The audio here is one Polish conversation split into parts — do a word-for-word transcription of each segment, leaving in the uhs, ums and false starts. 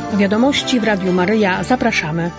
Wiadomości w Radiu Maryja. Zapraszamy.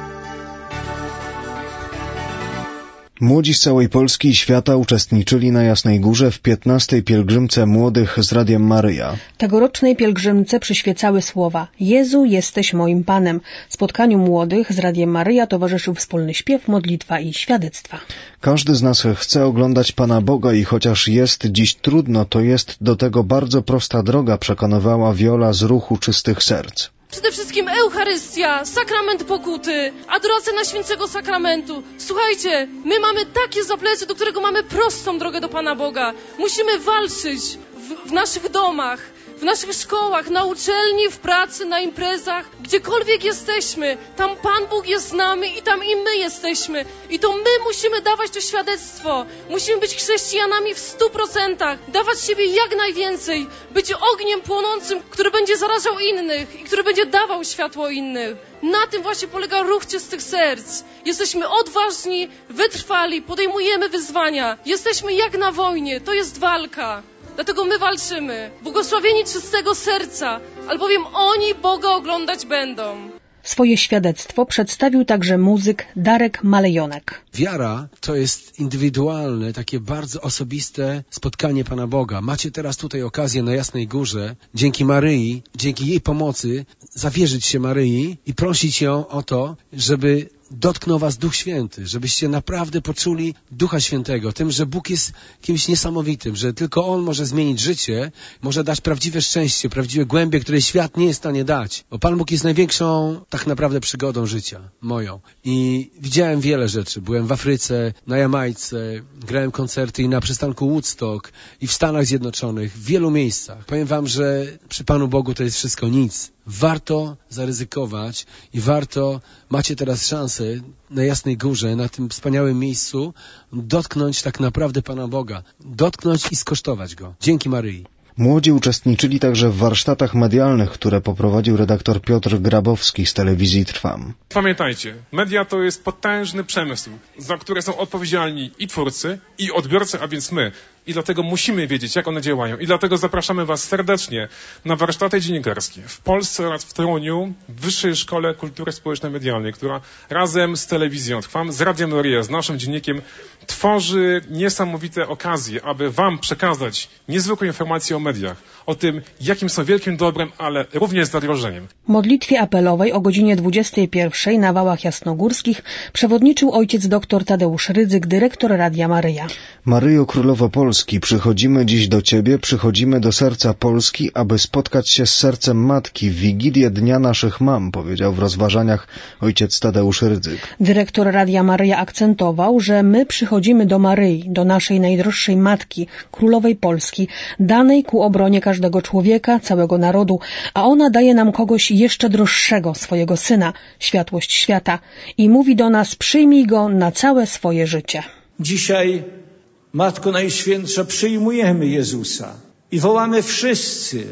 Młodzi z całej Polski i świata uczestniczyli na Jasnej Górze w piętnastej pielgrzymce młodych z Radiem Maryja. Tegorocznej pielgrzymce przyświecały słowa: Jezu, jesteś moim Panem. Spotkaniu młodych z Radiem Maryja towarzyszył wspólny śpiew, modlitwa i świadectwa. Każdy z nas chce oglądać Pana Boga i chociaż jest dziś trudno, to jest do tego bardzo prosta droga, przekonywała Wiola z Ruchu Czystych Serc. Przede wszystkim Eucharystia, sakrament pokuty, adoracja na świętego sakramentu. Słuchajcie, my mamy takie zaplecze, do którego mamy prostą drogę do Pana Boga. Musimy walczyć w, w naszych domach, w naszych szkołach, na uczelni, w pracy, na imprezach, gdziekolwiek jesteśmy. Tam Pan Bóg jest z nami i tam i my jesteśmy. I to my musimy dawać to świadectwo. Musimy być chrześcijanami w stu procentach, dawać siebie jak najwięcej, być ogniem płonącym, który będzie zarażał innych i który będzie dawał światło innych. Na tym właśnie polega Ruch Czystych Serc. Jesteśmy odważni, wytrwali, podejmujemy wyzwania. Jesteśmy jak na wojnie, to jest walka. Dlatego my walczymy. Błogosławieni czystego serca, albowiem oni Boga oglądać będą. Swoje świadectwo przedstawił także muzyk Darek Malejonek. Wiara to jest indywidualne, takie bardzo osobiste spotkanie Pana Boga. Macie teraz tutaj okazję na Jasnej Górze, dzięki Maryi, dzięki jej pomocy, zawierzyć się Maryi i prosić ją o to, żeby dotknął was Duch Święty, żebyście naprawdę poczuli Ducha Świętego, tym, że Bóg jest kimś niesamowitym, że tylko On może zmienić życie, może dać prawdziwe szczęście, prawdziwe głębie, które świat nie jest w stanie dać. Bo Pan Bóg jest największą tak naprawdę przygodą życia, moją. I widziałem wiele rzeczy. Byłem w Afryce, na Jamajce, grałem koncerty i na przystanku Woodstock, i w Stanach Zjednoczonych, w wielu miejscach. Powiem wam, że przy Panu Bogu to jest wszystko nic. Warto zaryzykować i warto, macie teraz szansę na Jasnej Górze, na tym wspaniałym miejscu, dotknąć tak naprawdę Pana Boga, dotknąć i skosztować Go. Dzięki Maryi. Młodzi uczestniczyli także w warsztatach medialnych, które poprowadził redaktor Piotr Grabowski z telewizji Trwam. Pamiętajcie, media to jest potężny przemysł, za które są odpowiedzialni i twórcy, i odbiorcy, a więc my. I dlatego musimy wiedzieć, jak one działają. I dlatego zapraszamy was serdecznie na warsztaty dziennikarskie w Polsce oraz w Toruniu, w Wyższej Szkole Kultury Społeczno-Medialnej, która razem z telewizją Trwam, z Radiem Maryja, z naszym dziennikiem tworzy niesamowite okazje, aby wam przekazać niezwykłe informacje o mediach, o tym, jakim są wielkim dobrem, ale również zagrożeniem. Modlitwie apelowej o godzinie dwudziestej pierwszej na Wałach Jasnogórskich przewodniczył ojciec dr Tadeusz Rydzyk, dyrektor Radia Maryja. Maryjo Królowo Polski, przychodzimy dziś do Ciebie, przychodzimy do serca Polski, aby spotkać się z sercem Matki w Wigilię Dnia Naszych Mam, powiedział w rozważaniach ojciec Tadeusz Rydzyk. Dyrektor Radia Maryja akcentował, że my przychodzimy do Maryi, do naszej najdroższej Matki, Królowej Polski, danej ku obronie każdego człowieka, całego narodu, a ona daje nam kogoś jeszcze droższego, swojego Syna, światłość świata, i mówi do nas: przyjmij Go na całe swoje życie. Dzisiaj, Matko Najświętsza, przyjmujemy Jezusa i wołamy wszyscy: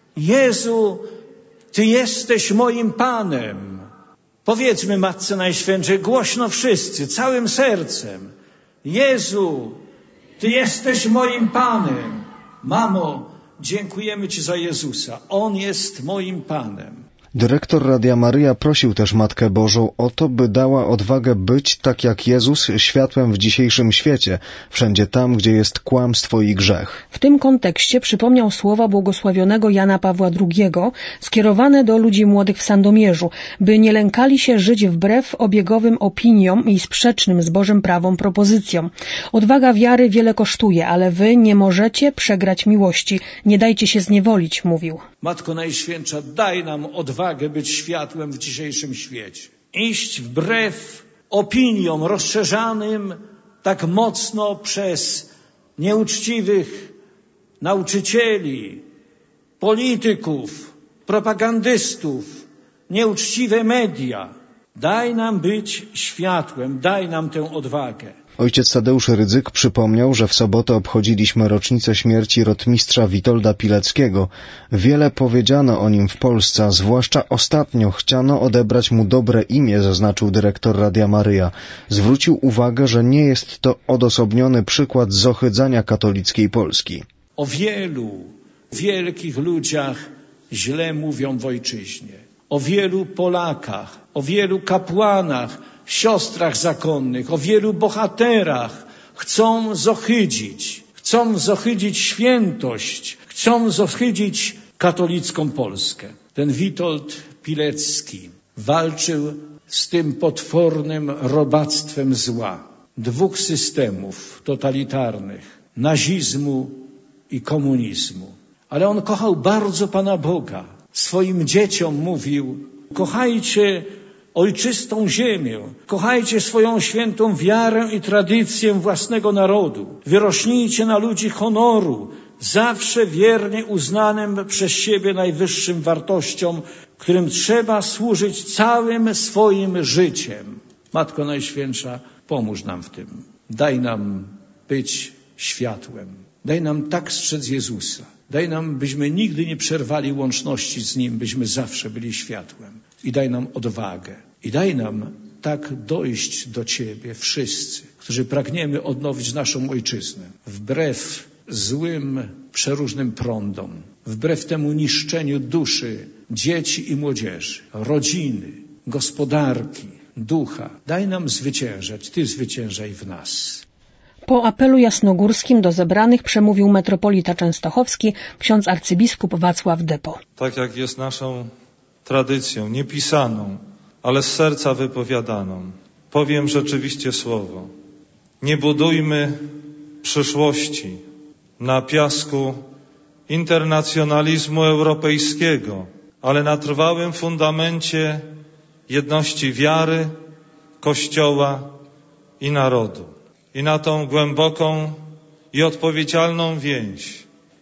Jezu, Ty jesteś moim Panem. Powiedzmy Matce Najświętszej głośno wszyscy, całym sercem: Jezu, Ty jesteś moim Panem. Mamo, dziękujemy Ci za Jezusa. On jest moim Panem. Dyrektor Radia Maryja prosił też Matkę Bożą o to, by dała odwagę być, tak jak Jezus, światłem w dzisiejszym świecie, wszędzie tam, gdzie jest kłamstwo i grzech. W tym kontekście przypomniał słowa błogosławionego Jana Pawła drugiego, skierowane do ludzi młodych w Sandomierzu, by nie lękali się żyć wbrew obiegowym opiniom i sprzecznym z Bożym prawom propozycjom. Odwaga wiary wiele kosztuje, ale wy nie możecie przegrać miłości. Nie dajcie się zniewolić, mówił. Matko Najświętsza, daj nam odwagę być światłem w dzisiejszym świecie. Iść wbrew opiniom rozszerzanym tak mocno przez nieuczciwych nauczycieli, polityków, propagandystów, nieuczciwe media. Daj nam być światłem, daj nam tę odwagę. Ojciec Tadeusz Rydzyk przypomniał, że w sobotę obchodziliśmy rocznicę śmierci rotmistrza Witolda Pileckiego. Wiele powiedziano o nim w Polsce, a zwłaszcza ostatnio chciano odebrać mu dobre imię, zaznaczył dyrektor Radia Maryja. Zwrócił uwagę, że nie jest to odosobniony przykład zohydzania katolickiej Polski. O wielu wielkich ludziach źle mówią w ojczyźnie. o wielu Polakach, o wielu kapłanach, siostrach zakonnych, o wielu bohaterach chcą zohydzić, chcą zohydzić świętość, chcą zohydzić katolicką Polskę. Ten Witold Pilecki walczył z tym potwornym robactwem zła, dwóch systemów totalitarnych, nazizmu i komunizmu. Ale on kochał bardzo Pana Boga. Swoim dzieciom mówił: kochajcie ojczystą ziemię, kochajcie swoją świętą wiarę i tradycję własnego narodu, wyrośnijcie na ludzi honoru, zawsze wiernie uznanym przez siebie najwyższym wartościom, którym trzeba służyć całym swoim życiem. Matko Najświętsza, pomóż nam w tym. Daj nam być światłem. Daj nam tak strzec Jezusa. Daj nam, byśmy nigdy nie przerwali łączności z Nim, byśmy zawsze byli światłem. I daj nam odwagę. I daj nam tak dojść do Ciebie wszyscy, którzy pragniemy odnowić naszą ojczyznę. Wbrew złym, przeróżnym prądom, wbrew temu niszczeniu duszy dzieci i młodzieży, rodziny, gospodarki, ducha. Daj nam zwyciężać. Ty zwyciężaj w nas. Po apelu jasnogórskim do zebranych przemówił metropolita częstochowski, ksiądz arcybiskup Wacław Depo. Tak jak jest naszą tradycją, niepisaną, ale z serca wypowiadaną, powiem rzeczywiście słowo. Nie budujmy przyszłości na piasku internacjonalizmu europejskiego, ale na trwałym fundamencie jedności wiary, Kościoła i narodu. I na tą głęboką i odpowiedzialną więź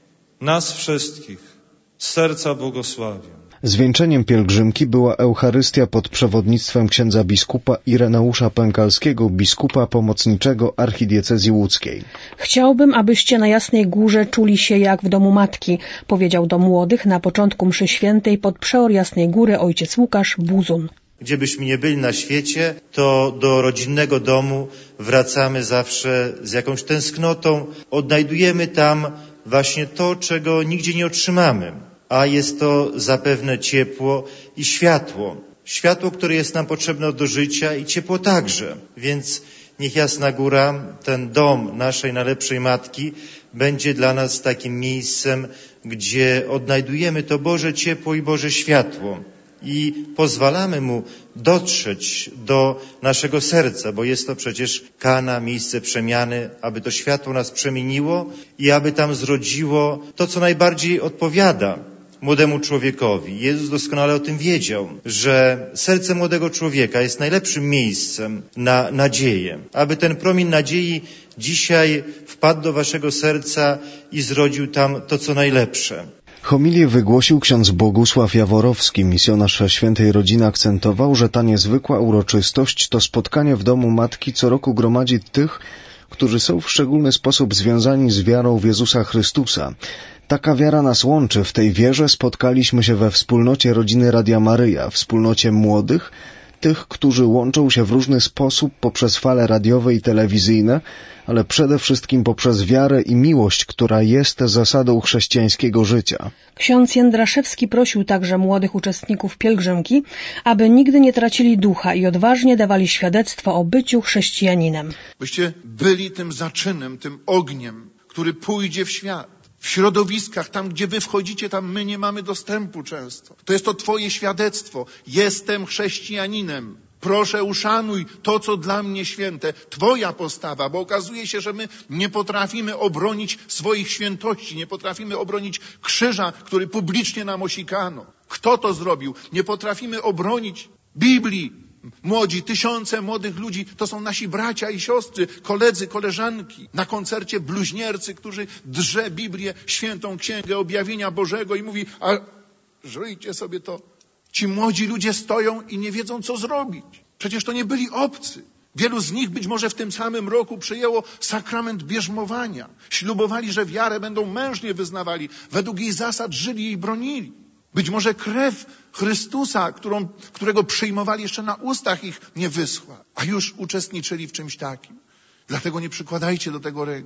nas wszystkich z serca błogosławię. Zwieńczeniem pielgrzymki była Eucharystia pod przewodnictwem księdza biskupa Ireneusza Pękalskiego, biskupa pomocniczego archidiecezji łódzkiej. Chciałbym, abyście na Jasnej Górze czuli się jak w domu matki, powiedział do młodych na początku mszy świętej pod przeor Jasnej Góry ojciec Łukasz Buzun. Gdziebyśmy nie byli na świecie, to do rodzinnego domu wracamy zawsze z jakąś tęsknotą. Odnajdujemy tam właśnie to, czego nigdzie nie otrzymamy. A jest to zapewne ciepło i światło. Światło, które jest nam potrzebne do życia i ciepło także. Więc niech Jasna Góra, ten dom naszej najlepszej Matki, będzie dla nas takim miejscem, gdzie odnajdujemy to Boże ciepło i Boże światło. I pozwalamy Mu dotrzeć do naszego serca, bo jest to przecież Kana, miejsce przemiany, aby to światło nas przemieniło i aby tam zrodziło to, co najbardziej odpowiada młodemu człowiekowi. Jezus doskonale o tym wiedział, że serce młodego człowieka jest najlepszym miejscem na nadzieję. Aby ten promień nadziei dzisiaj wpadł do waszego serca i zrodził tam to, co najlepsze. Homilię wygłosił ksiądz Bogusław Jaworowski. Misjonarz Świętej Rodziny akcentował, że ta niezwykła uroczystość to spotkanie w domu Matki co roku gromadzi tych, którzy są w szczególny sposób związani z wiarą w Jezusa Chrystusa. Taka wiara nas łączy. W tej wierze spotkaliśmy się we wspólnocie rodziny Radia Maryja, wspólnocie młodych, tych, którzy łączą się w różny sposób poprzez fale radiowe i telewizyjne, ale przede wszystkim poprzez wiarę i miłość, która jest zasadą chrześcijańskiego życia. Ksiądz Jędraszewski prosił także młodych uczestników pielgrzymki, aby nigdy nie tracili ducha i odważnie dawali świadectwo o byciu chrześcijaninem. Byście byli tym zaczynem, tym ogniem, który pójdzie w świat. W środowiskach, tam gdzie wy wchodzicie, tam my nie mamy dostępu często. To jest to twoje świadectwo. Jestem chrześcijaninem. Proszę, uszanuj to, co dla mnie święte. Twoja postawa, bo okazuje się, że my nie potrafimy obronić swoich świętości, nie potrafimy obronić krzyża, który publicznie nam osikano. Kto to zrobił? Nie potrafimy obronić Biblii. Młodzi, tysiące młodych ludzi, to są nasi bracia i siostry, koledzy, koleżanki. Na koncercie bluźniercy, którzy drze Biblię, świętą księgę objawienia Bożego i mówi, a żyjcie sobie to. Ci młodzi ludzie stoją i nie wiedzą, co zrobić. Przecież to nie byli obcy. Wielu z nich być może w tym samym roku przyjęło sakrament bierzmowania. Ślubowali, że wiarę będą mężnie wyznawali, według jej zasad żyli i bronili. Być może krew Chrystusa, którą, którego przyjmowali jeszcze na ustach, ich nie wyschła, a już uczestniczyli w czymś takim. Dlatego nie przykładajcie do tego ręki,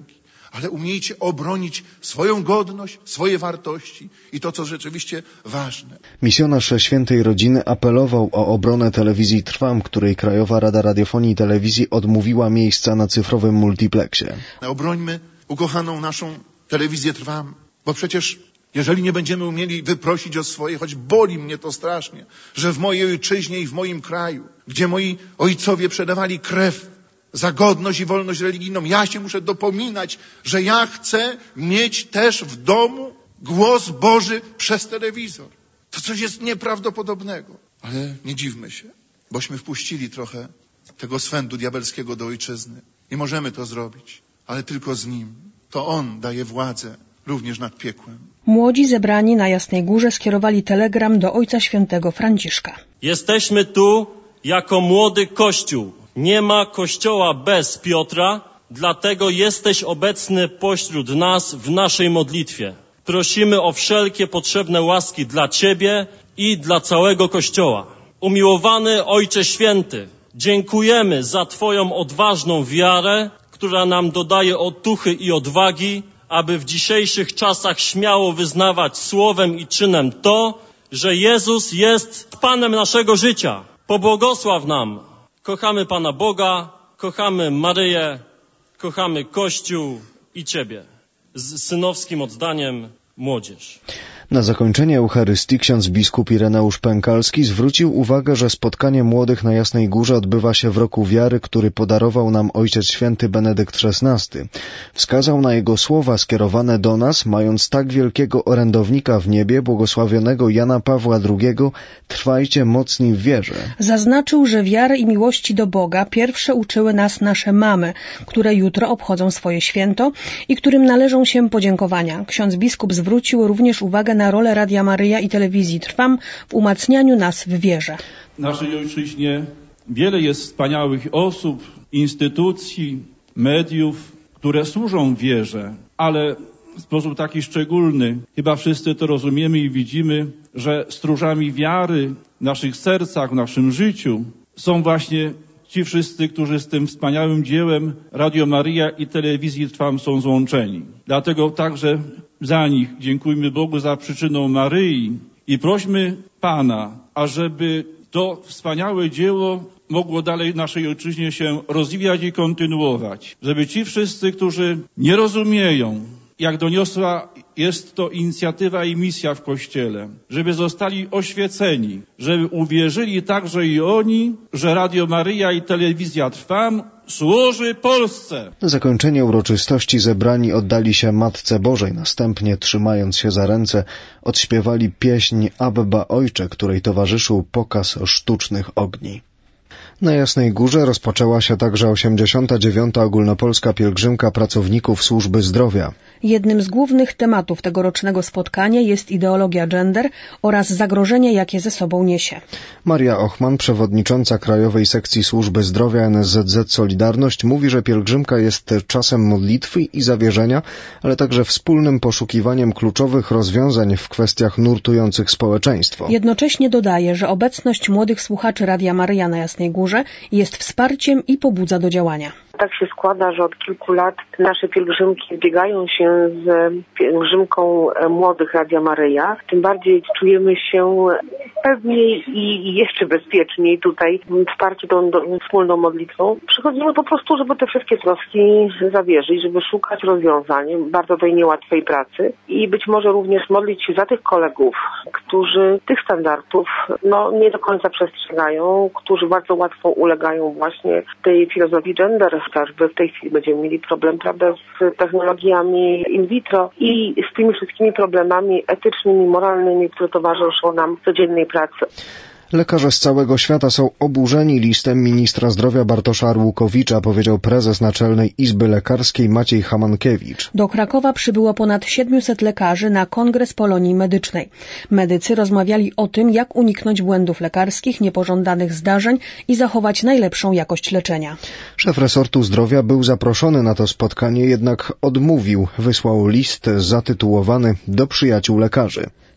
ale umiejcie obronić swoją godność, swoje wartości i to, co rzeczywiście ważne. Misjonarz Świętej Rodziny apelował o obronę telewizji Trwam, której Krajowa Rada Radiofonii i Telewizji odmówiła miejsca na cyfrowym multiplexie. Obrońmy ukochaną naszą telewizję Trwam, bo przecież jeżeli nie będziemy umieli wyprosić o swoje, choć boli mnie to strasznie, że w mojej ojczyźnie i w moim kraju, gdzie moi ojcowie przedawali krew za godność i wolność religijną, ja się muszę dopominać, że ja chcę mieć też w domu głos Boży przez telewizor. To coś jest nieprawdopodobnego. Ale nie dziwmy się, bośmy wpuścili trochę tego swędu diabelskiego do ojczyzny. Nie możemy to zrobić, ale tylko z Nim. To On daje władzę również nad piekłem. Młodzi zebrani na Jasnej Górze skierowali telegram do Ojca Świętego Franciszka. Jesteśmy tu jako młody Kościół. Nie ma Kościoła bez Piotra, dlatego jesteś obecny pośród nas w naszej modlitwie. Prosimy o wszelkie potrzebne łaski dla Ciebie i dla całego Kościoła. Umiłowany Ojcze Święty, dziękujemy za Twoją odważną wiarę, która nam dodaje otuchy i odwagi, aby w dzisiejszych czasach śmiało wyznawać słowem i czynem to, że Jezus jest Panem naszego życia. Pobłogosław nam. Kochamy Pana Boga, kochamy Maryję, kochamy Kościół i Ciebie. Z synowskim oddaniem młodzież. Na zakończenie Eucharystii ksiądz biskup Ireneusz Pękalski zwrócił uwagę, że spotkanie młodych na Jasnej Górze odbywa się w roku wiary, który podarował nam Ojciec Święty Benedykt szesnasty. Wskazał na jego słowa skierowane do nas, mając tak wielkiego orędownika w niebie, błogosławionego Jana Pawła drugiego, trwajcie mocni w wierze. Zaznaczył, że wiary i miłości do Boga pierwsze uczyły nas nasze mamy, które jutro obchodzą swoje święto i którym należą się podziękowania. Ksiądz biskup zwrócił również uwagę na rolę Radia Maryja i Telewizji Trwam w umacnianiu nas w wierze. W naszej ojczyźnie wiele jest wspaniałych osób, instytucji, mediów, które służą wierze, ale w sposób taki szczególny, chyba wszyscy to rozumiemy i widzimy, że stróżami wiary w naszych sercach, w naszym życiu są właśnie ci wszyscy, którzy z tym wspaniałym dziełem Radio Maryja i Telewizji Trwam są złączeni. Dlatego także za nich dziękujmy Bogu za przyczyną Maryi i prośmy Pana, ażeby to wspaniałe dzieło mogło dalej w naszej ojczyźnie się rozwijać i kontynuować. Żeby ci wszyscy, którzy nie rozumieją, jak doniosła jest to inicjatywa i misja w Kościele, żeby zostali oświeceni, żeby uwierzyli także i oni, że Radio Maryja i Telewizja Trwam służy Polsce. Na zakończenie uroczystości zebrani oddali się Matce Bożej, następnie trzymając się za ręce odśpiewali pieśń Abba Ojcze, której towarzyszył pokaz sztucznych ogni. Na Jasnej Górze rozpoczęła się także osiemdziesiąta dziewiąta ogólnopolska pielgrzymka pracowników służby zdrowia. Jednym z głównych tematów tegorocznego spotkania jest ideologia gender oraz zagrożenie, jakie ze sobą niesie. Maria Ochman, przewodnicząca Krajowej Sekcji Służby Zdrowia N S Z Z Solidarność, mówi, że pielgrzymka jest czasem modlitwy i zawierzenia, ale także wspólnym poszukiwaniem kluczowych rozwiązań w kwestiach nurtujących społeczeństwo. Jednocześnie dodaje, że obecność młodych słuchaczy Radia Maryja na Jasnej Górze jest wsparciem i pobudza do działania. Tak się składa, że od kilku lat nasze pielgrzymki zbiegają się z pielgrzymką młodych Radia Maryja. Tym bardziej czujemy się pewniej i jeszcze bezpieczniej tutaj wsparci tą do, wspólną modlitwą. Przychodzimy po prostu, żeby te wszystkie troski zawierzyć, żeby szukać rozwiązań bardzo tej niełatwej pracy i być może również modlić się za tych kolegów, którzy tych standardów no, nie do końca przestrzegają, którzy bardzo łatwo ulegają właśnie tej filozofii gender. Chociażby w tej chwili będziemy mieli problem, prawda, z technologiami in vitro i z tymi wszystkimi problemami etycznymi, moralnymi, które towarzyszą nam w codziennej pracy. Lekarze z całego świata są oburzeni listem ministra zdrowia Bartosza Arłukowicza, powiedział prezes Naczelnej Izby Lekarskiej Maciej Hamankiewicz. Do Krakowa przybyło ponad siedmiuset lekarzy na Kongres Polonii Medycznej. Medycy rozmawiali o tym, jak uniknąć błędów lekarskich, niepożądanych zdarzeń i zachować najlepszą jakość leczenia. Szef resortu zdrowia był zaproszony na to spotkanie, jednak odmówił. Wysłał list zatytułowany Do przyjaciół lekarzy.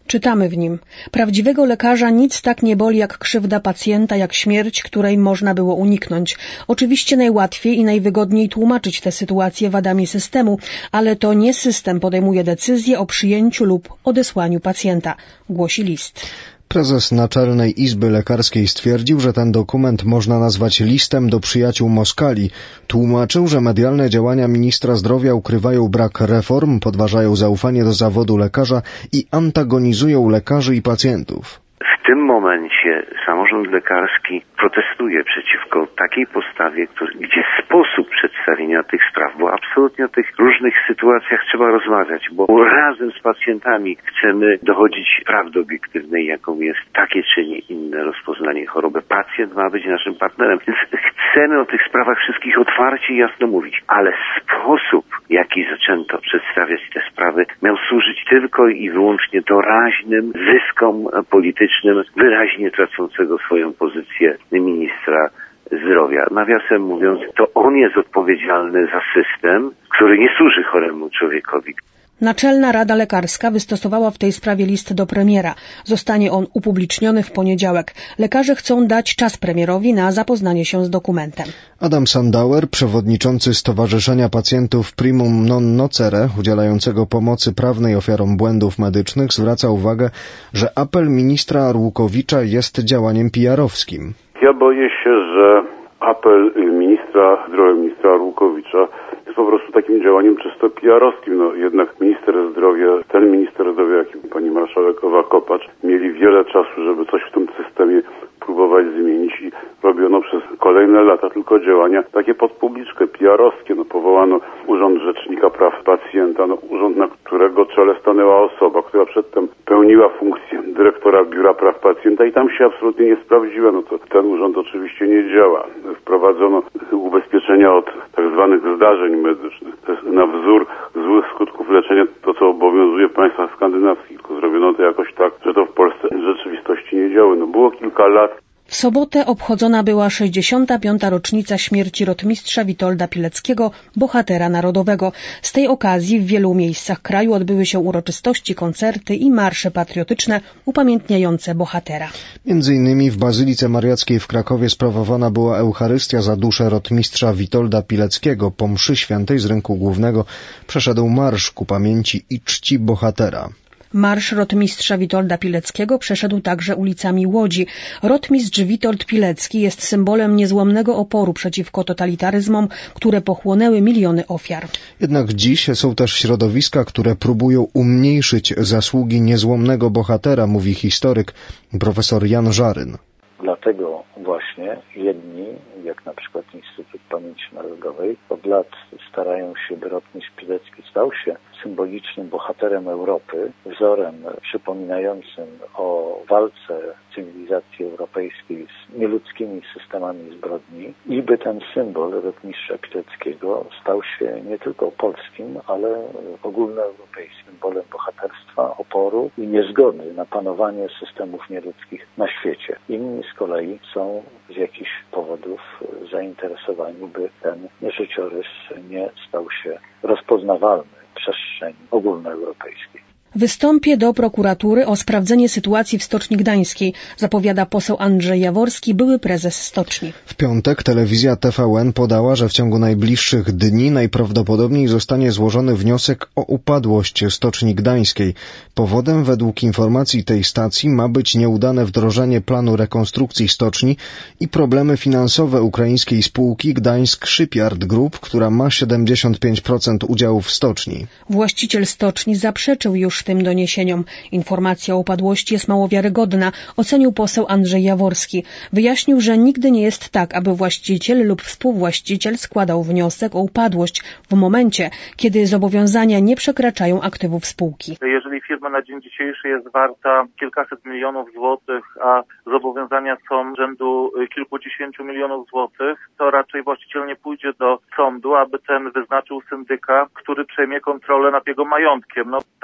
Czytamy w nim: prawdziwego lekarza nic tak nie boli jak krzywda pacjenta, jak śmierć, której można było uniknąć. Oczywiście najłatwiej i najwygodniej tłumaczyć tę sytuację wadami systemu, ale to nie system podejmuje decyzję o przyjęciu lub odesłaniu pacjenta, głosi list. Prezes Naczelnej Izby Lekarskiej stwierdził, że ten dokument można nazwać listem do przyjaciół Moskali. Tłumaczył, że medialne działania ministra zdrowia ukrywają brak reform, podważają zaufanie do zawodu lekarza i antagonizują lekarzy i pacjentów. W tym momencie samorząd lekarski protestuje przeciwko takiej postawie, który, gdzie sposób przedstawienia tych spraw, bo absolutnie o tych różnych sytuacjach trzeba rozmawiać, bo razem z pacjentami chcemy dochodzić prawdy obiektywnej, jaką jest takie czy nie inne rozpoznanie choroby. Pacjent ma być naszym partnerem, więc chcemy o tych sprawach wszystkich otwarcie i jasno mówić, ale sposób, jaki zaczęto przedstawiać te sprawy, miał służyć tylko i wyłącznie doraźnym zyskom politycznym wyraźnie tracącego swoją pozycję ministra zdrowia. Nawiasem mówiąc, to on jest odpowiedzialny za system, który nie służy choremu człowiekowi. Naczelna Rada Lekarska wystosowała w tej sprawie list do premiera. Zostanie on upubliczniony w poniedziałek. Lekarze chcą dać czas premierowi na zapoznanie się z dokumentem. Adam Sandauer, przewodniczący Stowarzyszenia Pacjentów Primum Non Nocere, udzielającego pomocy prawnej ofiarom błędów medycznych, zwraca uwagę, że apel ministra Arłukowicza jest działaniem P R owskim. Ja boję się, że apel ministra zdrowia, ministra Arłukowicza jest po prostu takim działaniem czysto P R owskim. No, jednak minister zdrowia, ten minister zdrowia, jak i pani marszałek Ewa-Kopacz, mieli wiele czasu, żeby coś w tym systemie próbować zmienić i robiono przez kolejne lata tylko działania takie pod publiczkę P R owskie. No, powołano Urząd Rzecznika Praw Pacjenta, no, urząd, na którego czele stanęła osoba, która przedtem pełniła funkcję dyrektora Biura Praw Pacjenta i tam się absolutnie nie sprawdziła. No to ten urząd oczywiście nie działa. Wprowadzono ubezpieczenia od tak zwanych zdarzeń medycznych. To jest na wzór złych skutków leczenia, to co obowiązuje w państwach skandynawskich, tylko zrobiono to jakoś tak, że to w Polsce w rzeczywistości nie działa. No było kilka lat. W sobotę obchodzona była sześćdziesiąta piąta rocznica śmierci rotmistrza Witolda Pileckiego, bohatera narodowego. Z tej okazji w wielu miejscach kraju odbyły się uroczystości, koncerty i marsze patriotyczne upamiętniające bohatera. Między innymi w Bazylice Mariackiej w Krakowie sprawowana była Eucharystia za duszę rotmistrza Witolda Pileckiego. Po mszy świętej z rynku głównego przeszedł marsz ku pamięci i czci bohatera. Marsz rotmistrza Witolda Pileckiego przeszedł także ulicami Łodzi. Rotmistrz Witold Pilecki jest symbolem niezłomnego oporu przeciwko totalitaryzmom, które pochłonęły miliony ofiar. Jednak dziś są też środowiska, które próbują umniejszyć zasługi niezłomnego bohatera, mówi historyk profesor Jan Żaryn. Dlatego właśnie jedni, jak na przykład Instytut Pamięci Narodowej, od lat starają się, by rotmistrz Pilecki stał się symbolicznym bohaterem Europy, wzorem przypominającym o walce cywilizacji europejskiej z nieludzkimi systemami zbrodni i by ten symbol rotmistrza Pileckiego stał się nie tylko polskim, ale ogólnoeuropejskim symbolem bohaterstwa, oporu i niezgody na panowanie systemów nieludzkich na świecie. Inni z kolei są z jakichś powodów zainteresowani, by ten życiorys nie stał się rozpoznawalny w przestrzeni ogólnoeuropejskiej. Wystąpię do prokuratury o sprawdzenie sytuacji w Stoczni Gdańskiej, zapowiada poseł Andrzej Jaworski, były prezes stoczni. W piątek telewizja T V N podała, że w ciągu najbliższych dni najprawdopodobniej zostanie złożony wniosek o upadłość Stoczni Gdańskiej. Powodem według informacji tej stacji ma być nieudane wdrożenie planu rekonstrukcji stoczni i problemy finansowe ukraińskiej spółki Gdańsk Shipyard Group, która ma siedemdziesiąt pięć procent udziałów w stoczni. Właściciel stoczni zaprzeczył już tym doniesieniom. Informacja o upadłości jest mało wiarygodna, ocenił poseł Andrzej Jaworski. Wyjaśnił, że nigdy nie jest tak, aby właściciel lub współwłaściciel składał wniosek o upadłość w momencie, kiedy zobowiązania nie przekraczają aktywów spółki. Jeżeli firma na dzień dzisiejszy jest warta kilkaset milionów złotych, a zobowiązania są rzędu kilkudziesięciu milionów złotych, to raczej właściciel nie pójdzie do sądu, aby ten wyznaczył syndyka, który przejmie kontrolę nad jego majątkiem. No, w takiej sytuacji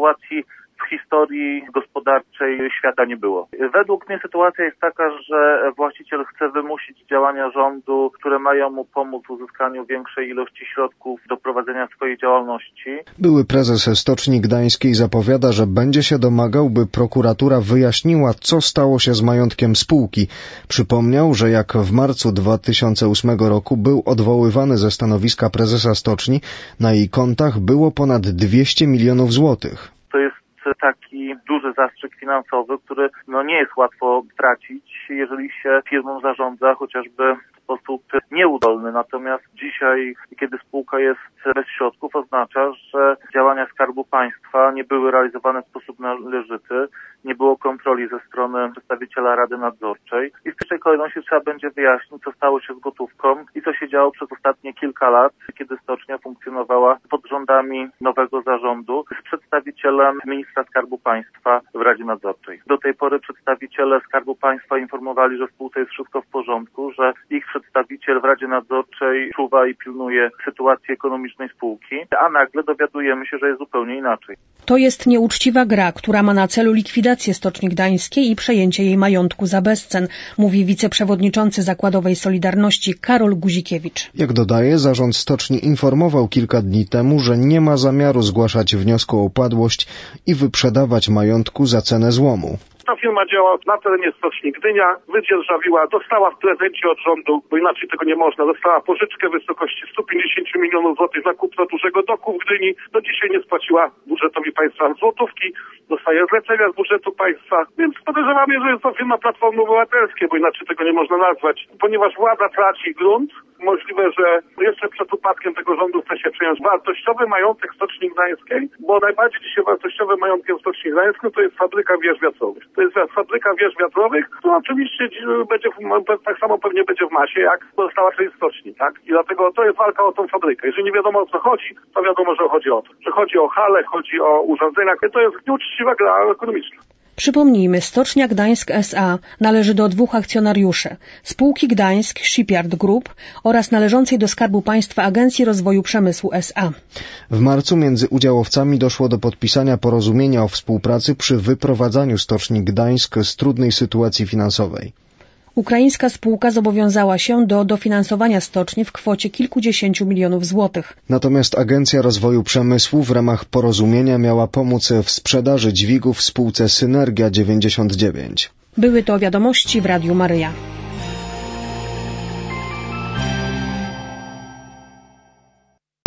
sytuacji w historii gospodarczej świata nie było. Według mnie sytuacja jest taka, że właściciel chce wymusić działania rządu, które mają mu pomóc w uzyskaniu większej ilości środków do prowadzenia swojej działalności. Były prezes Stoczni Gdańskiej zapowiada, że będzie się domagał, by prokuratura wyjaśniła, co stało się z majątkiem spółki. Przypomniał, że jak w marcu dwa tysiące ósmego roku był odwoływany ze stanowiska prezesa Stoczni, na jej kontach było ponad dwieście milionów złotych. To jest taki duży zastrzyk finansowy, który no nie jest łatwo tracić, jeżeli się firmą zarządza chociażby w sposób nieudolny. Natomiast dzisiaj, kiedy spółka jest bez środków, oznacza, że działania Skarbu Państwa nie były realizowane w sposób należyty, nie było kontroli ze strony przedstawiciela Rady Nadzorczej i w pierwszej kolejności trzeba będzie wyjaśnić, co stało się z gotówką i co się działo przez ostatnie kilka lat, kiedy stocznia funkcjonowała pod rządami nowego zarządu z przedstawicielem ministra Skarbu Państwa w Radzie Nadzorczej. Do tej pory przedstawiciele Skarbu Państwa informowali, że w spółce jest wszystko w porządku, że ich przedstawiciel w Radzie Nadzorczej czuwa i pilnuje sytuacji ekonomicznej spółki, a nagle dowiadujemy się, że jest zupełnie inaczej. To jest nieuczciwa gra, która ma na celu likwidację Stoczni Gdańskiej i przejęcie jej majątku za bezcen, mówi wiceprzewodniczący Zakładowej Solidarności Karol Guzikiewicz. Jak dodaje, zarząd Stoczni informował kilka dni temu, że nie ma zamiaru zgłaszać wniosku o upadłość i wyprzedawać majątku za cenę złomu. Ta firma działa na terenie Stoczni Gdynia, wydzierżawiła, dostała w prezencie od rządu, bo inaczej tego nie można, dostała pożyczkę w wysokości sto pięćdziesiąt milionów złotych na kupno dużego doku w Gdyni. Do dzisiaj nie spłaciła budżetowi państwa złotówki, dostaje zlecenia z budżetu państwa, więc podejrzewamy, że jest to firma Platformy Obywatelskiej, bo inaczej tego nie można nazwać. Ponieważ władza traci grunt, możliwe, że jeszcze przed upadkiem tego rządu chce się przejąć wartościowy majątek Stoczni Gdańskiej, bo najbardziej dzisiaj wartościowym majątkiem Stoczni Gdańskiej to jest fabryka wież wiatrowych. To jest fabryka wież wiatrowych, która oczywiście będzie, tak samo pewnie będzie w masie, jak pozostała część stoczni, tak? I dlatego to jest walka o tą fabrykę. Jeżeli nie wiadomo, o co chodzi, to wiadomo, że chodzi o to. Że chodzi o hale, chodzi o urządzenia. To jest nieuczciwa gra ekonomiczna. Przypomnijmy, Stocznia Gdańsk S A należy do dwóch akcjonariuszy, spółki Gdańsk Shipyard Group oraz należącej do Skarbu Państwa Agencji Rozwoju Przemysłu S A. W marcu między udziałowcami doszło do podpisania porozumienia o współpracy przy wyprowadzaniu Stoczni Gdańsk z trudnej sytuacji finansowej. Ukraińska spółka zobowiązała się do dofinansowania stoczni w kwocie kilkudziesięciu milionów złotych. Natomiast Agencja Rozwoju Przemysłu w ramach porozumienia miała pomóc w sprzedaży dźwigów spółce Synergia dziewięćdziesiąt dziewięć. Były to wiadomości w Radiu Maryja.